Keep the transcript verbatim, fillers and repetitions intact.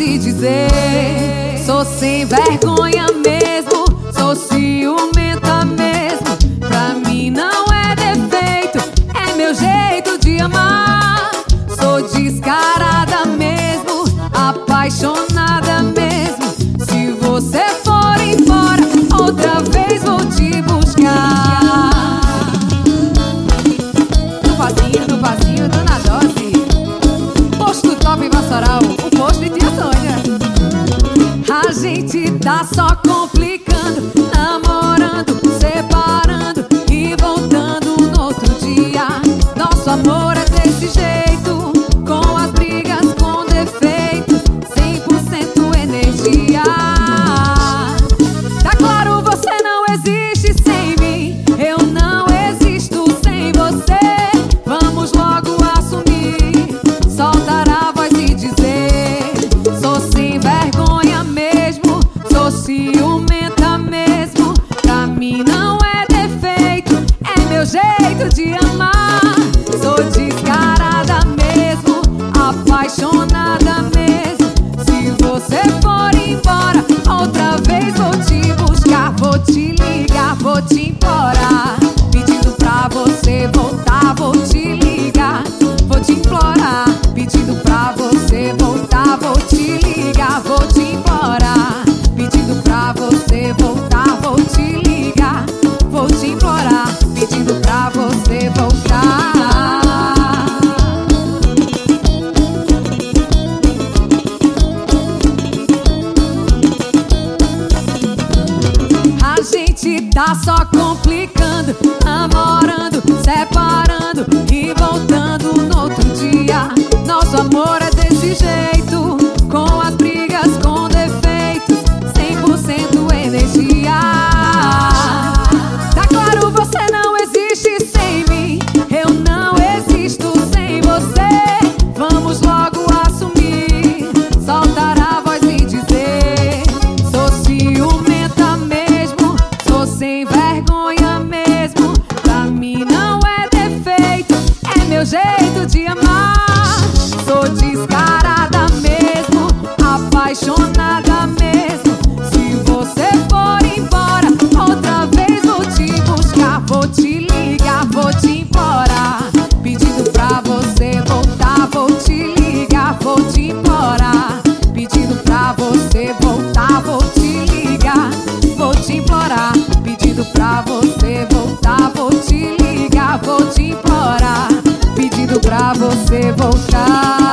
e dizer: sou sem vergonha mesmo, sou ciumenta mesmo. Pra mim não é defeito, é meu jeito de amar. Sou descarada mesmo, apaixonada mesmo. Se você for embora, outra vez vou te buscar. No vasinho, no vasinho, dona Dose. Posto Top Vassoural, o posto de tia Sônia. A gente tá só complicando, namorando, separando e voltando no outro dia. Nosso amor é desse jeito, com as brigas, com defeitos, cem por cento energia. Tá claro, você não existe sem mim, eu não existo sem você. Vamos logo assumir, soltar a voz e dizer: sou sem vergonha mesmo, sou ciumenta mesmo. Pra mim não é defeito, é meu jeito de amar. Sou descarada mesmo, apaixonada mesmo. Se você for embora, outra vez vou te buscar. Vou te ligar, vou te implorar, pedindo pra você voltar. Vou te ligar, vou te implorar, pedindo pra você voltar. Vou te ligar, vou te implorar, pedindo pra você voltar. Vou te ligar, vou te implorar, pedindo pra você voltar. A gente tá só complicando, namorando, separando e voltando no outro dia. Nosso amor é desse jeito, com as brigas, com defeitos, cem por cento energia. Tá claro, você não existe sem mim, eu não existo sem você. Vamos logo assumir, soltar a voz e dizer: sou ciumenta mesmo, sou sem vergonha mesmo. Pra mim não é defeito, é meu jeito de amar. Sou descarada mesmo, apaixonada mesmo. Se você for embora, outra vez vou te buscar. Vou te ligar, vou te implorar, pedindo pra você voltar. Vou te ligar, vou te implorar, pedindo pra você voltar. Vou te ligar, vou te implorar, pedindo pra você voltar. Vou te ligar, vou te implorar, pedindo pra você voltar.